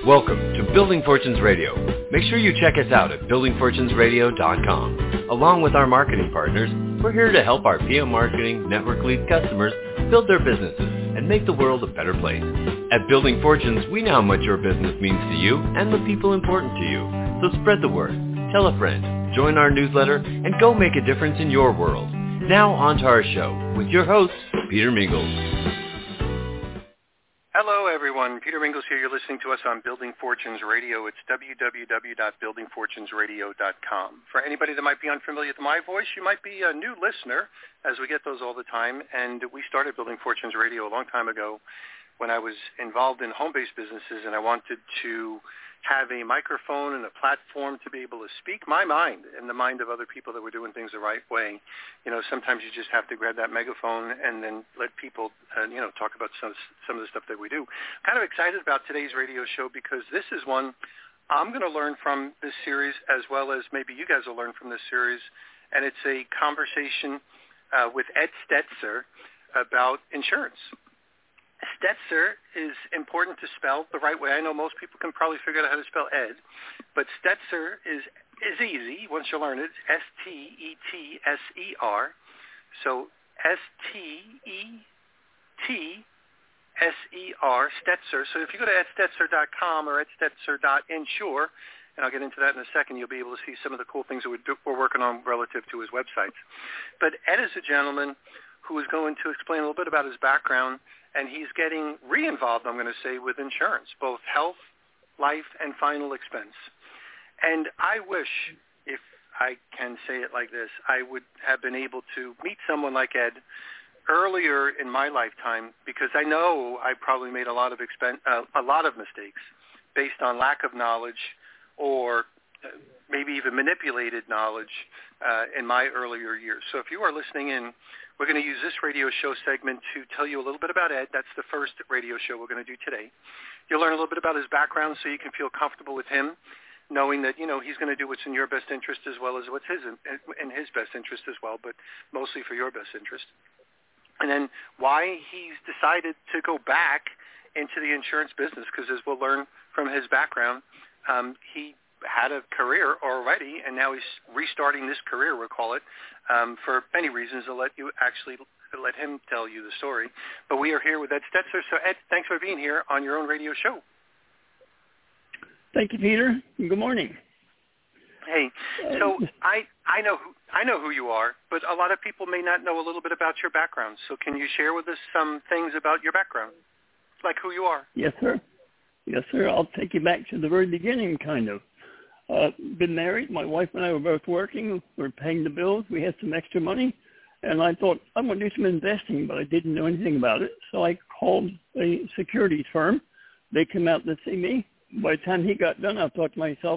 Welcome to Building Fortunes Radio. Make sure you check us out at buildingfortunesradio.com. Along with our marketing partners, we're here to help our PM Marketing Network Lead customers build their businesses and make the world a better place. At Building Fortunes, we know how much your business means to you and the people important to you. So spread the word, tell a friend, join our newsletter, and go make a difference in your world. Now on to our show with your host, Peter Mingles. Hello, everyone. Peter Mingles here. You're listening to us on Building Fortunes Radio. It's www.buildingfortunesradio.com. For anybody that might be unfamiliar with my voice, you might be a new listener, as we get those all the time. And we started Building Fortunes Radio a long time ago when I was involved in home-based businesses, and I wanted to have a microphone and a platform to be able to speak my mind and the mind of other people that were doing things the right way. You know, sometimes you just have to grab that megaphone and then let people, talk about some of the stuff that we do. Kind of excited about today's radio show because this is one I'm going to learn from this series as well as maybe you guys will learn from this series. And it's a conversation with Ed Stetzer about insurance. Stetzer is important to spell the right way. I know most people can probably figure out how to spell Ed, but Stetzer is easy once you learn it. Stetser. So Stetser, Stetzer. So if you go to edstetzer.com or edstetzer.insure, and I'll get into that in a second, you'll be able to see some of the cool things that we're working on relative to his websites. But Ed is a gentleman who is going to explain a little bit about his background, and he's getting re-involved, I'm going to say, with insurance, both health, life, and final expense. And I wish, if I can say it like this, I would have been able to meet someone like Ed earlier in my lifetime, because I know I probably made a lot of mistakes based on lack of knowledge or maybe even manipulated knowledge in my earlier years. So if you are listening in, we're going to use this radio show segment to tell you a little bit about Ed. That's the first radio show we're going to do today. You'll learn a little bit about his background so you can feel comfortable with him, knowing that, he's going to do what's in your best interest as well as what's in his best interest as well, but mostly for your best interest. And then why he's decided to go back into the insurance business, because as we'll learn from his background, he had a career already, and now he's restarting this career, we'll call it, for many reasons. I'll let him tell you the story. But we are here with Ed Stetzer. So, Ed, thanks for being here on your own radio show. Thank you, Peter. Good morning. Hey, so I know who you are, but a lot of people may not know a little bit about your background. So can you share with us some things about your background, like who you are? Yes, sir. Yes, sir. I'll take you back to the very beginning, kind of. Been married. My wife and I were both working. We were paying the bills. We had some extra money. And I thought, I'm going to do some investing, but I didn't know anything about it. So I called a securities firm. They came out to see me. By the time he got done, I thought to myself,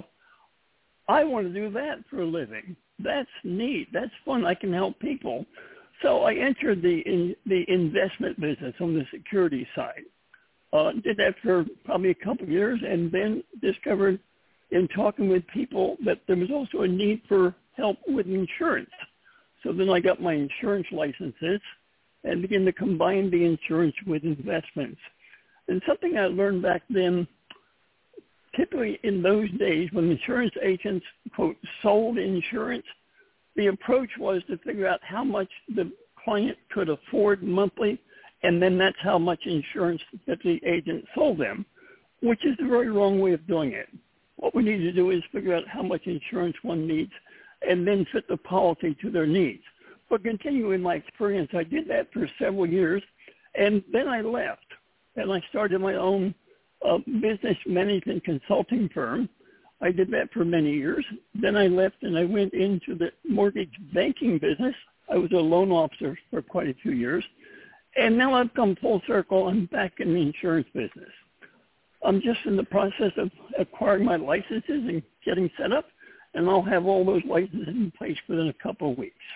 I want to do that for a living. That's neat. That's fun. I can help people. So I entered the investment business on the security side. Did that for probably a couple of years, and then discovered in talking with people that there was also a need for help with insurance. So then I got my insurance licenses and began to combine the insurance with investments. And something I learned back then, typically in those days when insurance agents, quote, sold insurance, the approach was to figure out how much the client could afford monthly, and then that's how much insurance that the agent sold them, which is the very wrong way of doing it. What we need to do is figure out how much insurance one needs and then fit the policy to their needs. But continuing my experience, I did that for several years, and then I left, and I started my own business management consulting firm. I did that for many years. Then I left, and I went into the mortgage banking business. I was a loan officer for quite a few years, and now I've come full circle. I'm back in the insurance business. I'm just in the process of acquiring my licenses and getting set up, and I'll have all those licenses in place within a couple of weeks.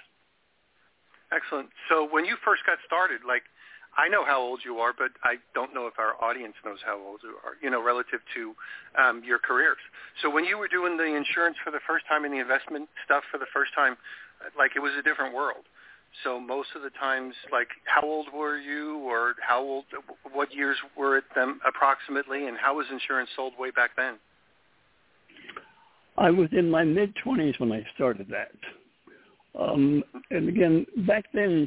Excellent. So when you first got started, I know how old you are, but I don't know if our audience knows how old you are, relative to your careers. So when you were doing the insurance for the first time and the investment stuff for the first time, it was a different world. So most of the times, like, how old were you, or what years were it them approximately, and how was insurance sold way back then? I was in my mid-20s when I started that. And again, back then,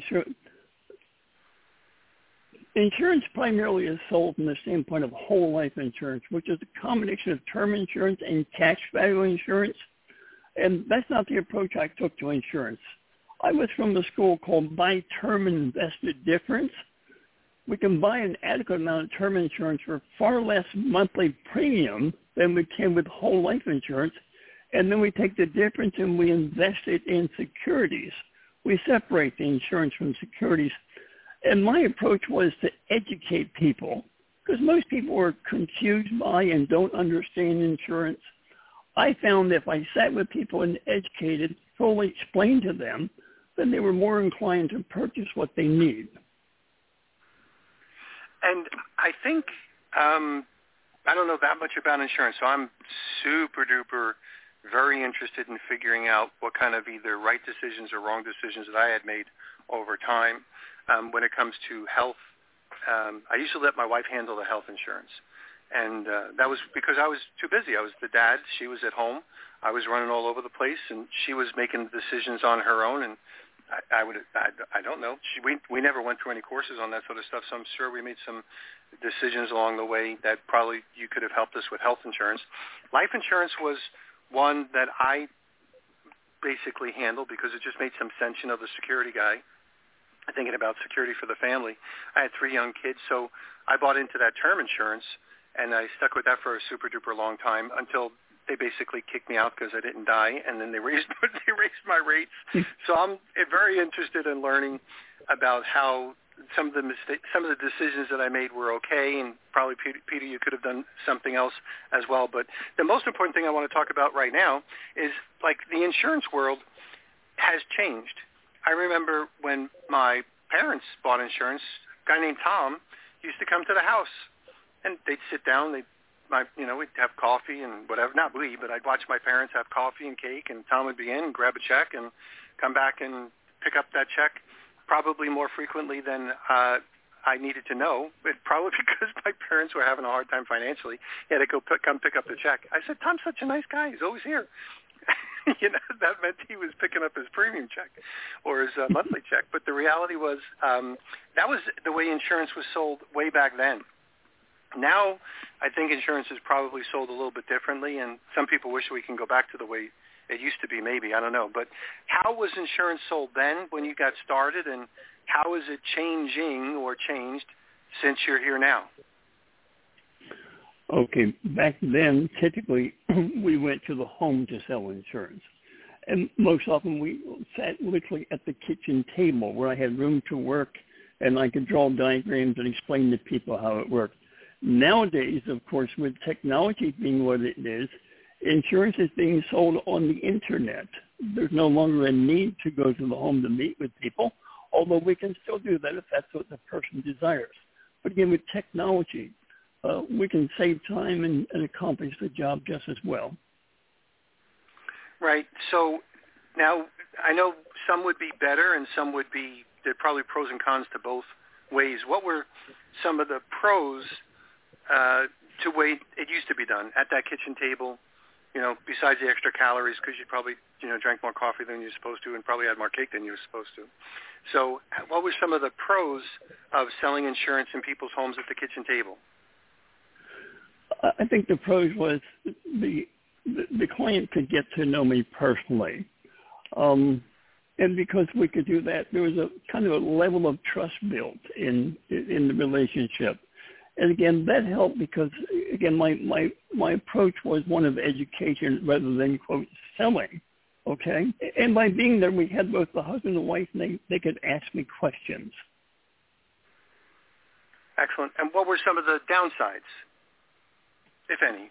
insurance primarily is sold from the standpoint of whole life insurance, which is a combination of term insurance and cash value insurance. And that's not the approach I took to insurance. I was from the school called Buy Term and Invest the Difference. We can buy an adequate amount of term insurance for far less monthly premium than we can with whole life insurance. And then we take the difference and we invest it in securities. We separate the insurance from securities. And my approach was to educate people, because most people are confused by and don't understand insurance. I found that if I sat with people and educated, fully explained to them, then they were more inclined to purchase what they need. And I think, I don't know that much about insurance, so I'm super duper very interested in figuring out what kind of either right decisions or wrong decisions that I had made over time. When it comes to health, I used to let my wife handle the health insurance. And that was because I was too busy. I was the dad. She was at home. I was running all over the place, and she was making decisions on her own. And I don't know. We never went through any courses on that sort of stuff, so I'm sure we made some decisions along the way that probably you could have helped us with health insurance. Life insurance was one that I basically handled because it just made some sense. You know, the security guy, thinking about security for the family. I had 3 young kids, so I bought into that term insurance, and I stuck with that for a super-duper long time until they basically kicked me out because I didn't die, and then they raised my rates. So I'm very interested in learning about how some of the decisions that I made were okay, and probably, Peter, you could have done something else as well. But the most important thing I want to talk about right now is, like, the insurance world has changed. I remember when my parents bought insurance, a guy named Tom used to come to the house, and they'd sit down, we'd have coffee and whatever, not we, but I'd watch my parents have coffee and cake, and Tom would be in and grab a check and come back and pick up that check probably more frequently than I needed to know, but probably because my parents were having a hard time financially. He had to come pick up the check. I said, Tom's such a nice guy. He's always here. That meant he was picking up his premium check or his monthly check. But the reality was that was the way insurance was sold way back then. Now, I think insurance is probably sold a little bit differently, and some people wish we can go back to the way it used to be, maybe. I don't know. But how was insurance sold then when you got started, and how is it changing or changed since you're here now? Okay, back then, typically, we went to the home to sell insurance. And most often we sat literally at the kitchen table where I had room to work, and I could draw diagrams and explain to people how it worked. Nowadays, of course, with technology being what it is, insurance is being sold on the Internet. There's no longer a need to go to the home to meet with people, although we can still do that if that's what the person desires. But again, with technology, we can save time and accomplish the job just as well. Right. So now I know some would be better and some would be, there are probably pros and cons to both ways. What were some of the pros to way it used to be done at that kitchen table, besides the extra calories, because you probably, drank more coffee than you're supposed to and probably had more cake than you were supposed to. So what were some of the pros of selling insurance in people's homes at the kitchen table? I think the pros was the client could get to know me personally. And because we could do that, there was a kind of a level of trust built in the relationship. And again, that helped because, again, my approach was one of education rather than, quote, selling, okay? And by being there, we had both the husband and wife, and they could ask me questions. Excellent. And what were some of the downsides, if any?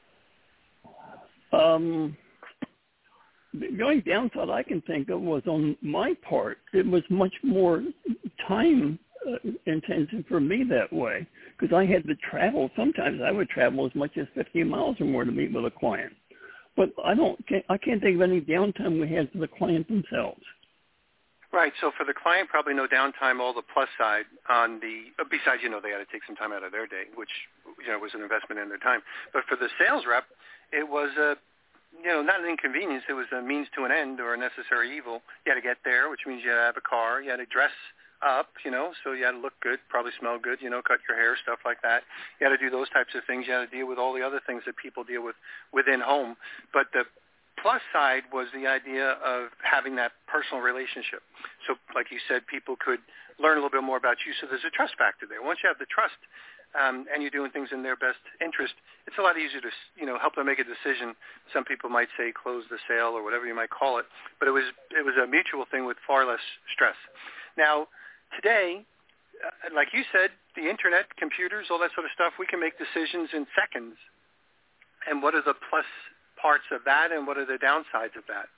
The only downside I can think of was on my part. It was much more time intensive for me that way because I had to travel. Sometimes I would travel as much as 50 miles or more to meet with a client. But I can't think of any downtime we had for the client themselves. Right. So for the client, probably no downtime. All the plus side on the besides, they had to take some time out of their day, which was an investment in their time. But for the sales rep, it was not an inconvenience. It was a means to an end or a necessary evil. You had to get there, which means you had to have a car. You had to dress up, so you had to look good, probably smell good, cut your hair, stuff like that. You had to do those types of things. You had to deal with all the other things that people deal with within home. But the plus side was the idea of having that personal relationship. So like you said, people could learn a little bit more about you. So there's a trust factor there. Once you have the trust and you're doing things in their best interest, it's a lot easier to, help them make a decision. Some people might say close the sale or whatever you might call it, but it was a mutual thing with far less stress. Now, today, like you said, the internet, computers, all that sort of stuff, we can make decisions in seconds. And what are the plus parts of that, and what are the downsides of that?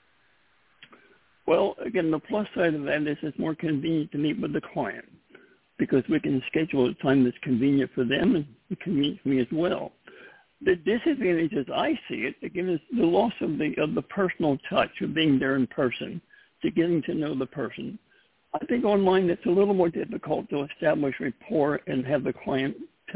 Well, again, the plus side of that is it's more convenient to meet with the client because we can schedule a time that's convenient for them and convenient for me as well. The disadvantage, as I see it, again, is the loss of the personal touch of being there in person, to getting to know the person. I think online it's a little more difficult to establish rapport and have the client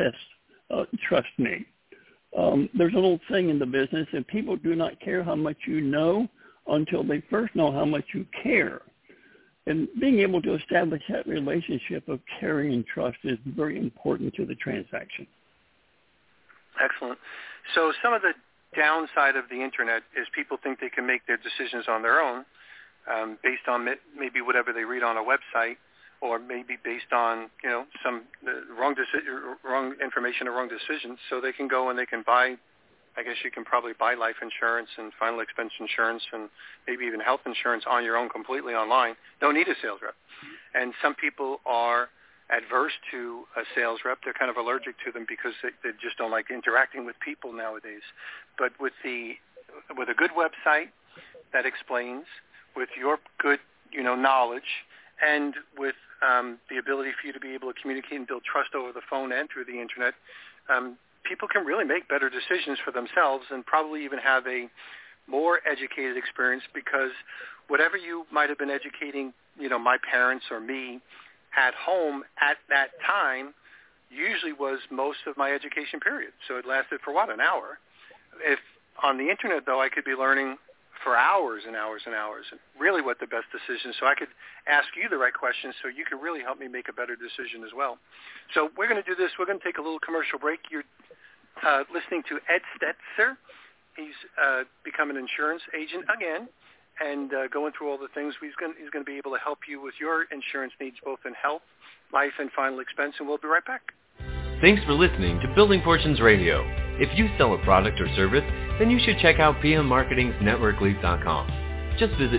trust me. There's an old saying in the business that people do not care how much you know until they first know how much you care. And being able to establish that relationship of caring and trust is very important to the transaction. Excellent. So some of the downside of the internet is people think they can make their decisions on their own based on maybe whatever they read on a website, or maybe based on some wrong information or wrong decisions. So they can go and they can buy. I guess you can probably buy life insurance and final expense insurance and maybe even health insurance on your own completely online. Don't need a sales rep. And some people are adverse to a sales rep. They're kind of allergic to them because they just don't like interacting with people nowadays. But with a good website that explains, with your good knowledge, and with the ability for you to be able to communicate and build trust over the phone and through the internet, people can really make better decisions for themselves and probably even have a more educated experience, because whatever you might have been educating, my parents or me at home at that time usually was most of my education period. So it lasted for an hour. If on the internet, though, I could be learning for hours and hours and hours, and really what the best decision, so I could ask you the right questions so you could really help me make a better decision as well. So we're going to do this. We're going to take a little commercial break. You're listening to Ed Stetzer. He's become an insurance agent again and going through all the things. He's going to be able to help you with your insurance needs, both in health, life, and final expense, and we'll be right back. Thanks for listening to Building Fortunes Radio. If you sell a product or service, then you should check out PM Marketing's NetworkLeads.com. Just visit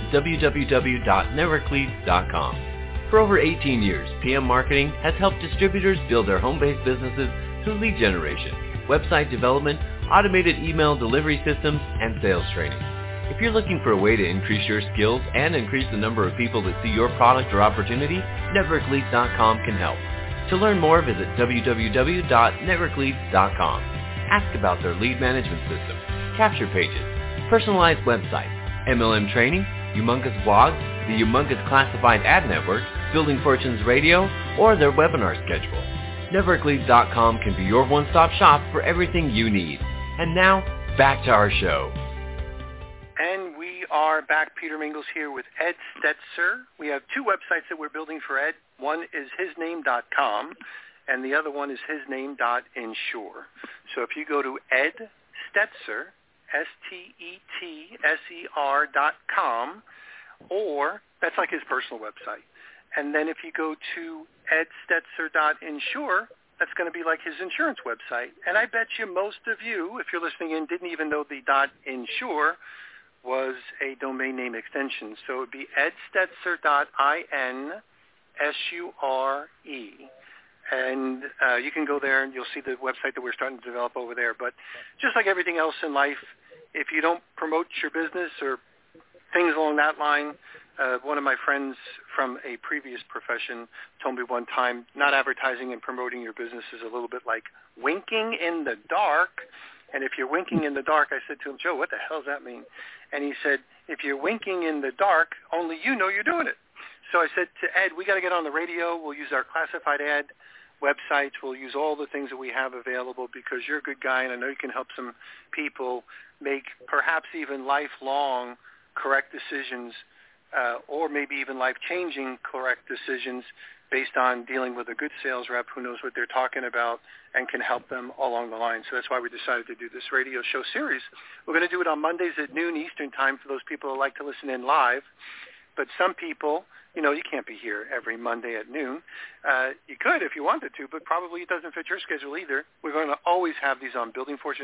www.networkleads.com. For over 18 years, PM Marketing has helped distributors build their home-based businesses through lead generation, website development, automated email delivery systems, and sales training. If you're looking for a way to increase your skills and increase the number of people that see your product or opportunity, NetworkLeads.com can help. To learn more, visit www.networkleads.com. Ask about their lead management system, capture pages, personalized websites, MLM training, humongous blogs, the humongous classified ad network, Building Fortunes Radio, or their webinar schedule. NetworkLeads.com can be your one-stop shop for everything you need. And now, back to our show. And we are back. Peter Mingles here with Ed Stetzer. We have two websites that we're building for Ed. One is hisname.com, and the other one is hisname.insure. So if you go to Ed Stetzer, STETSER.com, or that's like his personal website. And then if you go to edstetzer.insure, that's going to be like his insurance website. And I bet you most of you, if you're listening in, didn't even know the .insure was a domain name extension. So it would be edstetzer.insure. And you can go there and you'll see the website that we're starting to develop over there. But just like everything else in life, if you don't promote your business or things along that line, one of my friends from a previous profession told me one time, not advertising and promoting your business is a little bit like winking in the dark. And if you're winking in the dark, I said to him, Joe, what the hell does that mean? And he said, if you're winking in the dark, only you know you're doing it. So I said to Ed, we got to get on the radio. We'll use our classified ad websites. We'll use all the things that we have available because you're a good guy, and I know you can help some people make perhaps even lifelong correct decisions or maybe even life-changing correct decisions based on dealing with a good sales rep who knows what they're talking about and can help them along the line. So that's why we decided to do this radio show series. We're going to do it on Mondays at noon Eastern time for those people who like to listen in live. But some people, you can't be here every Monday at noon. You could if you wanted to, but probably it doesn't fit your schedule either. We're going to always have these on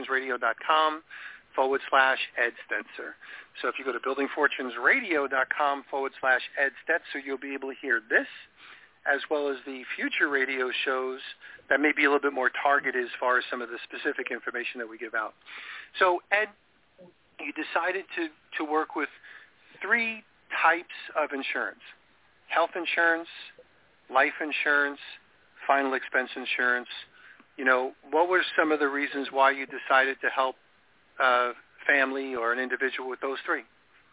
buildingfortunesradio.com/Ed Stetzer. So if you go to buildingfortunesradio.com/Ed Stetzer, you'll be able to hear this as well as the future radio shows that may be a little bit more targeted as far as some of the specific information that we give out. So, Ed, you decided to work with 3 types of insurance: health insurance, life insurance, final expense insurance. What were some of the reasons why you decided to help a family or an individual with those 3?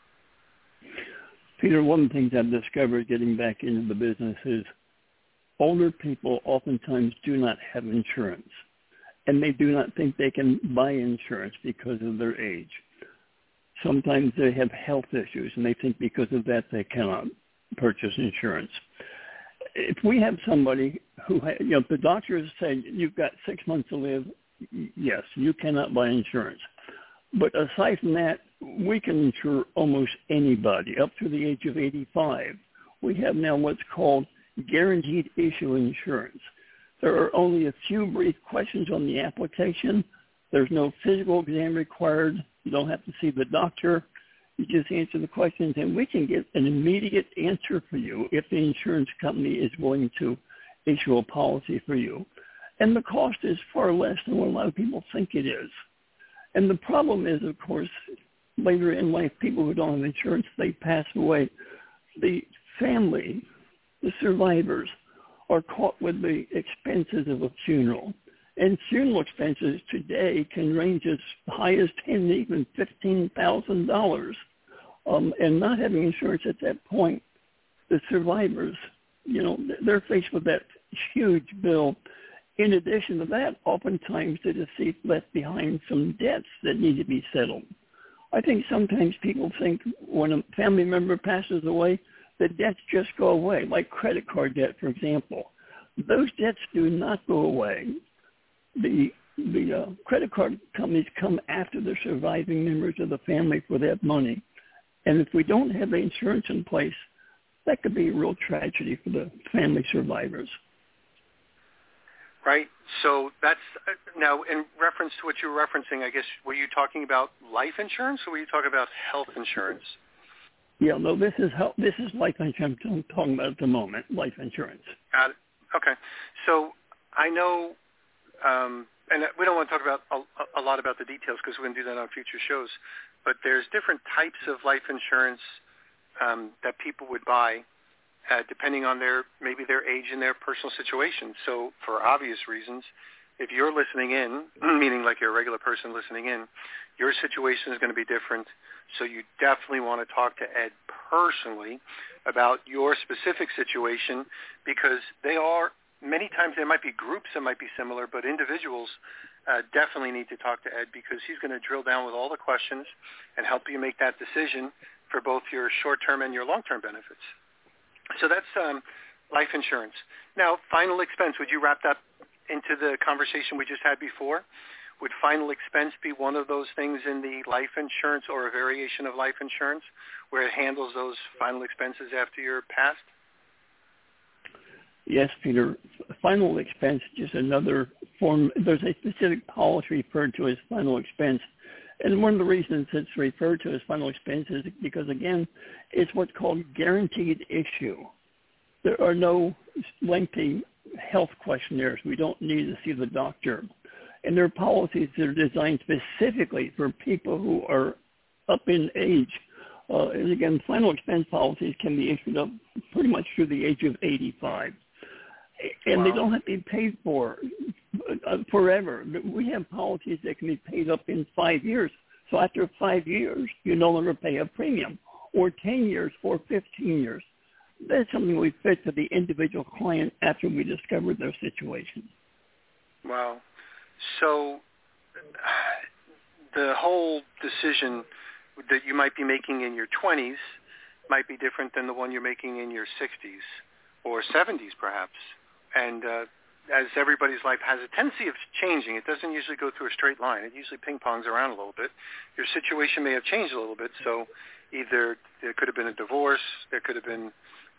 Peter, one of the things I've discovered getting back into the business is older people oftentimes do not have insurance, and they do not think they can buy insurance because of their age. Sometimes they have health issues, and they think because of that they cannot purchase insurance. If we have somebody who, the doctors say you've got 6 months to live, yes, you cannot buy insurance. But aside from that, we can insure almost anybody up to the age of 85. We have now what's called guaranteed issue insurance. There are only a few brief questions on the application. There's no physical exam required. You don't have to see the doctor. You just answer the questions, and we can get an immediate answer for you if the insurance company is willing to issue a policy for you. And the cost is far less than what a lot of people think it is. And the problem is, of course, later in life, people who don't have insurance, they pass away. The family, the survivors, are caught with the expenses of a funeral. And funeral expenses today can range as high as $10,000, even $15,000. And not having insurance at that point, the survivors, they're faced with that huge bill. In addition to that, oftentimes the deceased left behind some debts that need to be settled. I think sometimes people think when a family member passes away, the debts just go away, like credit card debt, for example. Those debts do not go away. The credit card companies come after the surviving members of the family for that money. And if we don't have the insurance in place, that could be a real tragedy for the family survivors. Right. So that's now in reference to what you were referencing, I guess, were you talking about life insurance or were you talking about health insurance? Yeah, no, this is life insurance I'm talking about at the moment, life insurance. Got it. Okay. So I know, and we don't want to talk about a lot about the details because we're going to do that on future shows, but there's different types of life insurance that people would buy depending on maybe their age and their personal situation. So for obvious reasons, if you're listening in, meaning like you're a regular person listening in, your situation is going to be different. So you definitely want to talk to Ed personally about your specific situation because many times there might be groups that might be similar, but individuals definitely need to talk to Ed because he's going to drill down with all the questions and help you make that decision for both your short-term and your long-term benefits. So that's life insurance. Now, final expense, would you wrap that into the conversation we just had before? Would final expense be one of those things in the life insurance or a variation of life insurance where it handles those final expenses after you're passed? Yes, Peter. Final expense is just another form. There's a specific policy referred to as final expense. And one of the reasons it's referred to as final expense is because, again, it's what's called guaranteed issue. There are no lengthy health questionnaires. We don't need to see the doctor. And there are policies that are designed specifically for people who are up in age. And again, final expense policies can be issued up pretty much through the age of 85. And They don't have to be paid for forever. We have policies that can be paid up in 5 years. So after 5 years, you no longer pay a premium, or 10 years or 15 years. that's something we fit to the individual client after we discover their situation. Wow. So the whole decision that you might be making in your 20s might be different than the one you're making in your 60s or 70s perhaps. And as everybody's life has a tendency of changing, it doesn't usually go through a straight line. It usually ping-pongs around a little bit. Your situation may have changed a little bit, so either there could have been a divorce, there could have been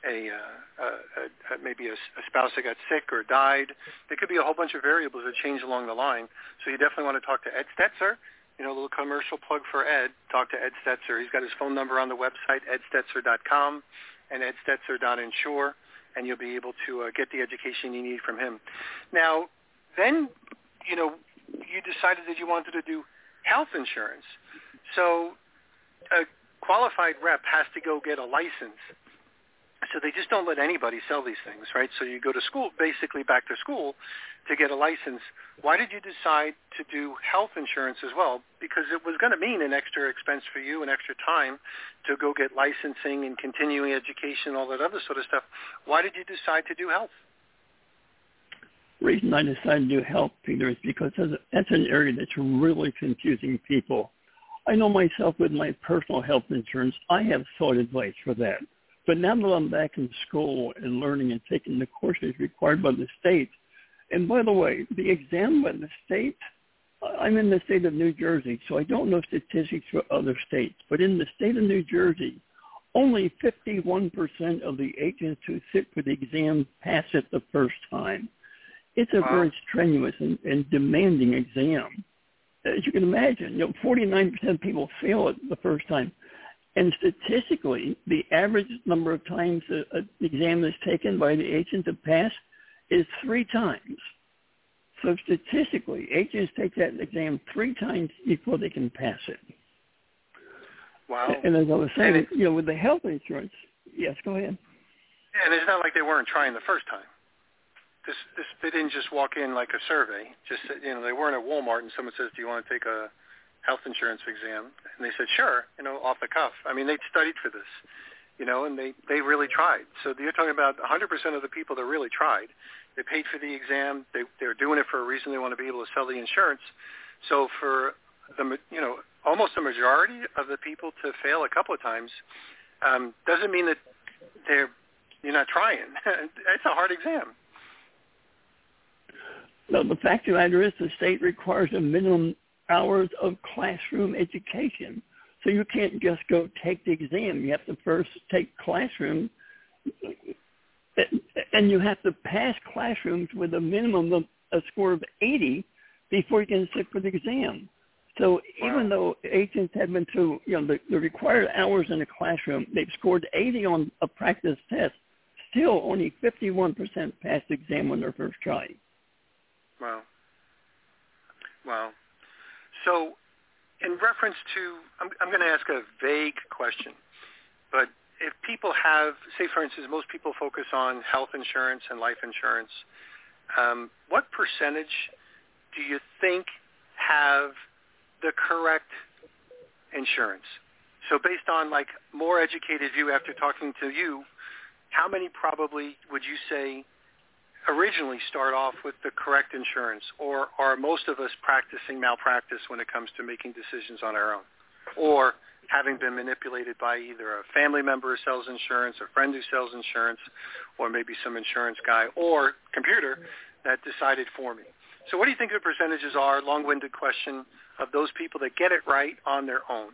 maybe a spouse that got sick or died. There could be a whole bunch of variables that change along the line. So you definitely want to talk to Ed Stetzer. You know, a little commercial plug for Ed. Talk to Ed Stetzer. He's got his phone number on the website, edstetzer.com and edstetzer.insure, and you'll be able to get the education you need from him. Now, then, you know, you decided that you wanted to do health insurance. So a qualified rep has to go get a license. So they just don't let anybody sell these things, right? So you go to school, basically back to school, to get a license. Why did you decide to do health insurance as well? Because it was going to mean an extra expense for you, an extra time to go get licensing and continuing education, all that other sort of stuff. Why did you decide to do health? The reason I decided to do health, Peter, is because that's an area that's really confusing people. I know myself with my personal health insurance, I have sought advice for that. But now that I'm back in school and learning and taking the courses required by the state, and by the way, the exam by the state, I'm in the state of New Jersey, so I don't know statistics for other states. But in the state of New Jersey, only 51% of the agents who sit for the exam pass it the first time. It's a very strenuous and demanding exam. As you can imagine, 49% of people fail it the first time. And statistically, the average number of times an exam is taken by the agent to pass is 3 times. So statistically, agents take that exam 3 times before they can pass it. Wow. And as I was saying, with the health insurance, yes, go ahead. And it's not like they weren't trying the first time. They didn't just walk in like a survey. Just they weren't at Walmart and someone says, "Do you want to take a health insurance exam?" And they said, "Sure," off the cuff. I mean, they'd studied for this, and they really tried. So you're talking about 100% of the people that really tried. They paid for the exam. They're doing it for a reason. They want to be able to sell the insurance. So for almost the majority of the people to fail a couple of times doesn't mean that you're not trying. It's a hard exam. No, the fact of the matter is the state requires a minimum hours of classroom education. So you can't just go take the exam. You have to first take classroom, and you have to pass classrooms with a minimum of a score of 80 before you can sit for the exam. So even though agents have been through, the required hours in a classroom, they've scored 80 on a practice test, still only 51% passed the exam on their first try. Wow. So in reference to, I'm going to ask a vague question, but if people have, say for instance, most people focus on health insurance and life insurance, what percentage do you think have the correct insurance? So based on more educated view after talking to you, how many probably would you say originally start off with the correct insurance, or are most of us practicing malpractice when it comes to making decisions on our own, or having been manipulated by either a family member who sells insurance, a friend who sells insurance, or maybe some insurance guy or computer that decided for me? So what do you think the percentages are, long-winded question, of those people that get it right on their own?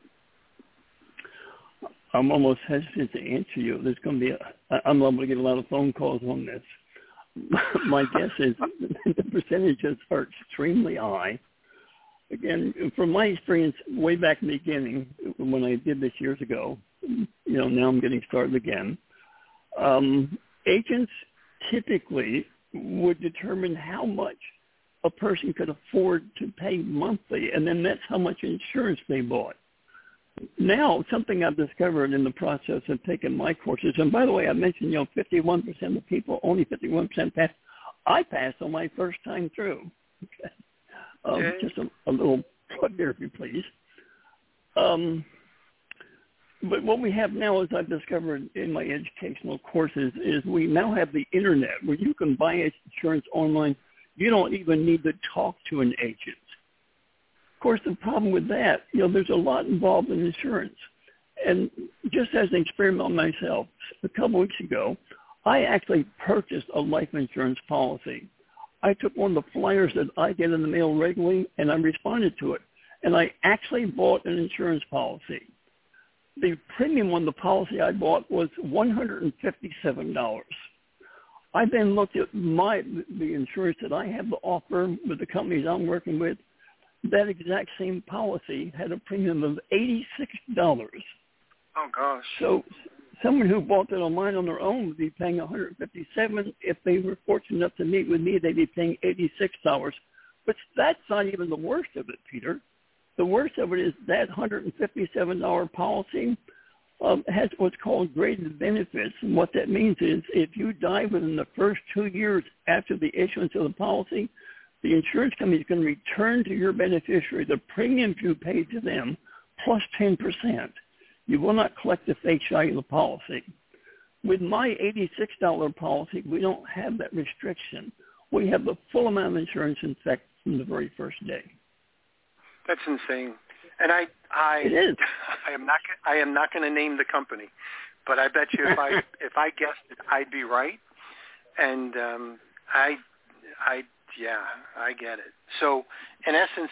I'm almost hesitant to answer you. There's going to be I'm liable to get a lot of phone calls on this. My guess is the percentages are extremely high. Again, from my experience way back in the beginning, when I did this years ago, now I'm getting started again, agents typically would determine how much a person could afford to pay monthly, and then that's how much insurance they bought. Now, something I've discovered in the process of taking my courses, and by the way, I mentioned, 51% of the people, only 51% pass. I passed on my first time through. Okay. Just a little plug there, if you please. But what we have now, as I've discovered in my educational courses, is we now have the Internet where you can buy insurance online. You don't even need to talk to an agent. Of course, the problem with that, there's a lot involved in insurance. And just as an experiment myself, a couple weeks ago, I actually purchased a life insurance policy. I took one of the flyers that I get in the mail regularly, and I responded to it. And I actually bought an insurance policy. The premium on the policy I bought was $157. I then looked at the insurance that I have to offer with the companies I'm working with. That exact same policy had a premium of $86. Oh, gosh. So someone who bought that online on their own would be paying $157. If they were fortunate enough to meet with me, they'd be paying $86. But that's not even the worst of it, Peter. The worst of it is that $157 policy has what's called graded benefits. And what that means is if you die within the first 2 years after the issuance of the policy, the insurance company is going to return to your beneficiary the premiums you paid to them plus 10%. You will not collect the face value of the policy. With my $86 policy, we don't have that restriction. We have the full amount of insurance, in fact, from the very first day. That's insane, and I it is. I am not going to name the company, but I bet you if I guessed it, I'd be right, and I get it. So, in essence,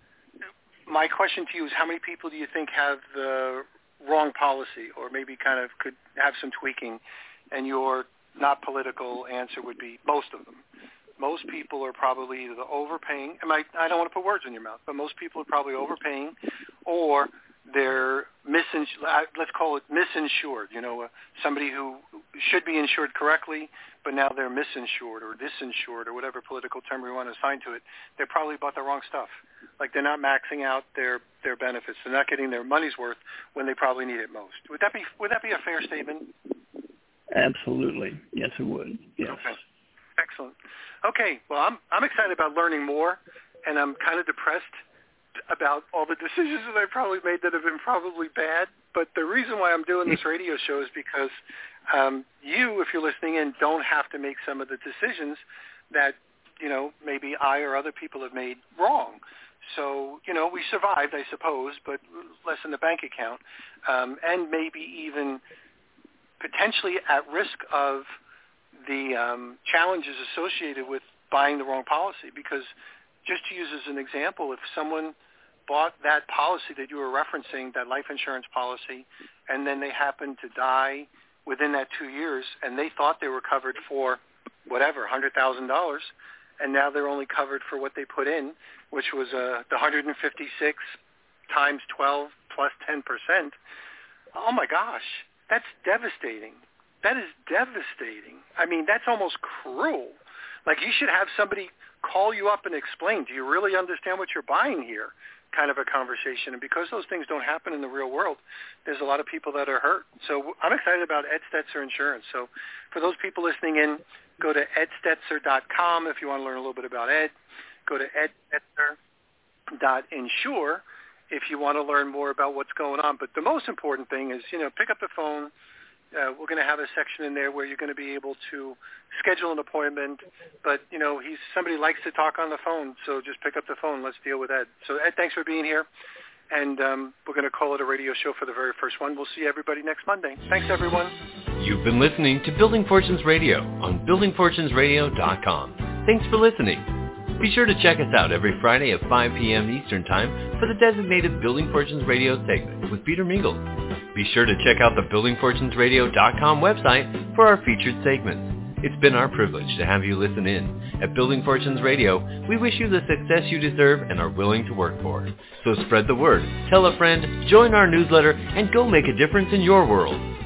my question to you is, how many people do you think have the wrong policy, or maybe kind of could have some tweaking? And your not political answer would be most of them. Most people are probably either overpaying. I don't want to put words in your mouth, but most people are probably overpaying, or they're let's call it misinsured. Somebody who should be insured correctly, but now they're misinsured or disinsured or whatever political term we want to assign to it. They probably bought the wrong stuff. Like they're not maxing out their benefits. They're not getting their money's worth when they probably need it most. Would that be a fair statement? Absolutely. Yes, it would. Yes. Okay. Excellent. Okay, well, I'm excited about learning more, and I'm kind of depressed about all the decisions that I've probably made that have been probably bad. But the reason why I'm doing this radio show is because you, if you're listening in, don't have to make some of the decisions that, maybe I or other people have made wrong. So, we survived, I suppose, but less in the bank account, and maybe even potentially at risk of the challenges associated with buying the wrong policy. Because just to use as an example, if someone bought that policy that you were referencing, that life insurance policy, and then they happened to die within that 2 years, and they thought they were covered for whatever, $100,000, and now they're only covered for what they put in, which was the 156 times 12 plus 10%. Oh my gosh, that's devastating. That is devastating. I mean, that's almost cruel. Like, you should have somebody call you up and explain, do you really understand what you're buying here, kind of a conversation. And because those things don't happen in the real world, there's a lot of people that are hurt. So I'm excited about Ed Stetzer Insurance. So for those people listening in, go to edstetzer.com if you want to learn a little bit about Ed. Go to edstetzer.insure if you want to learn more about what's going on. But the most important thing is, pick up the phone. We're going to have a section in there where you're going to be able to schedule an appointment. But, somebody likes to talk on the phone, so just pick up the phone. Let's deal with Ed. So, Ed, thanks for being here. And we're going to call it a radio show for the very first one. We'll see everybody next Monday. Thanks, everyone. You've been listening to Building Fortunes Radio on buildingfortunesradio.com. Thanks for listening. Be sure to check us out every Friday at 5 p.m. Eastern Time for the designated Building Fortunes Radio segment with Peter Mingles. Be sure to check out the buildingfortunesradio.com website for our featured segments. It's been our privilege to have you listen in. At Building Fortunes Radio, we wish you the success you deserve and are willing to work for. So spread the word, tell a friend, join our newsletter, and go make a difference in your world.